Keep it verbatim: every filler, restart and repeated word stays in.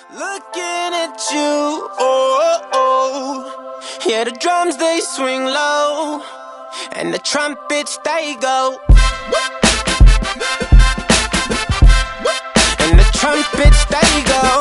Looking at you, oh, oh, oh. Yeah, the drums they swing low, and the trumpets they go, and the trumpets they go.